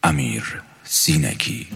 امیر سینگی.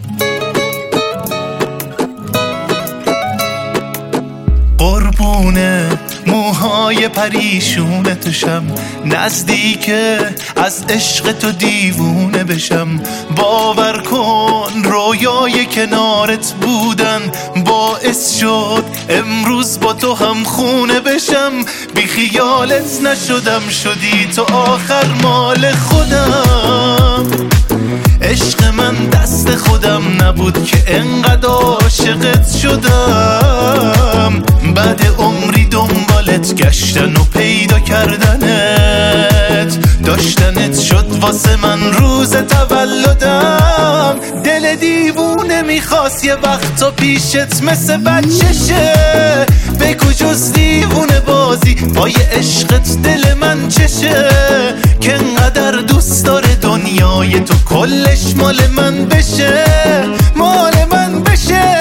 قربونه موهای پریشونتشم، نزدیکه از عشق تو دیوونه بشم. باور کن رویای کنارت بودن باعث شد امروز با تو هم خونه بشم. بی خیالت نشدم، شدی تو آخر مال خودم. عشق من دست خودم نبود که انقدر عاشقت شدم. بعد عمری دنبالت گشتن و پیدا کردنت، داشتنت شد واسه من روز تولدم. دل دیوونه میخواست یه وقتا پیشت مثل بچشه. بگو جز دیوونه بازی پای عشقت دل من چشه، که انقدر دوست داره دنیای تو کلش مال من بشه، مال من بشه.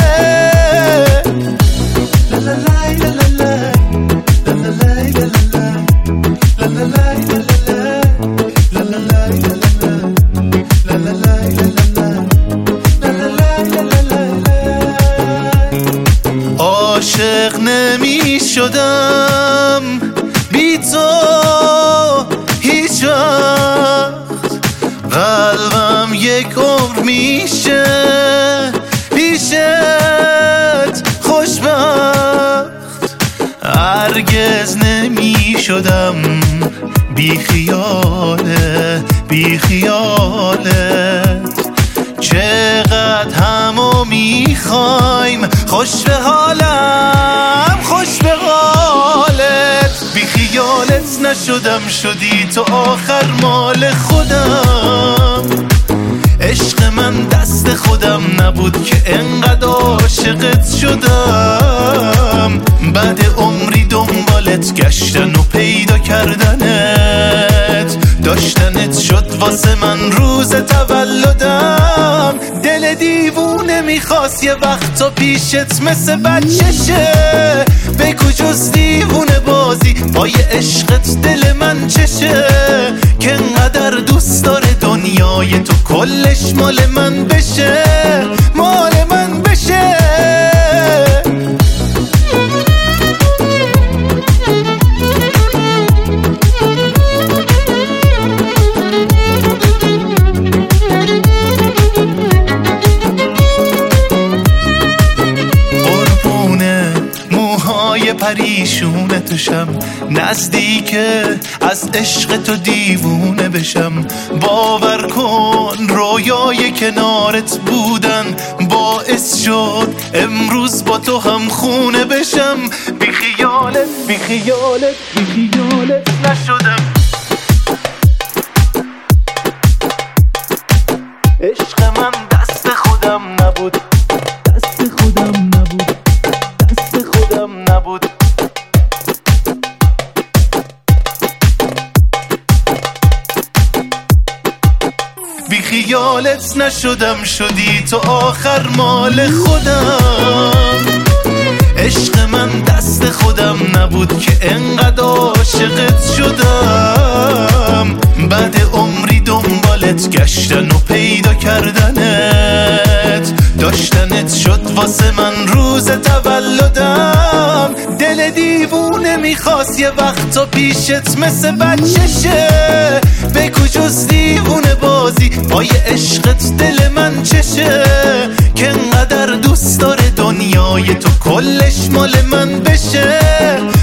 عاشق نمی شدم بی تو هیچ وقت، قلبم یک عمر میشه پیشت خوشبخت. هرگز نمی شدم بی خیاله بی خیالت. چقدر همو میخوایم، خوش به حالم خوش به حالت. بی خیالت نشدم، شدی تو آخر مال خودم. عشق من دست خودم نبود که انقدر عاشقت شدم. بعد عمری دنبالت گشتن و پیدا کردنت، داشتنت شد واسه من روز تولدم. دل دیوونه میخواست یه وقتا پیشت مثل بچشه. بگو جز دیوونه بازی پای عشقت دل من چشه، که انقدر دوست داره دنیای تو کلش مال من بشه، مال من بشه. پریشونتشم، نزدیکه از عشق تو دیوونه بشم. باور کن رویای کنارت بودن باعث شد امروز با تو هم خونه بشم. بی خیالت بی خیالت بی خیالت نشدم. عشق من دست خودم نبود، دست خودم نبود، دست خودم نبود. بی خیالت نشدم، شدی تو آخر مال خودم. عشق من دست خودم نبود که انقدر عاشقت شدم. بعد عمری دنبالت گشتن و پیدا کردنت، داشتنت شد واسه من روز تولدم. دل دیوونه میخواست یه وقتا پیشت مثل بچشه. بگو جز دیوونه بازی پای عشقت دل من چشه، که انقدر دوست داره دنیای تو کلش مال من بشه،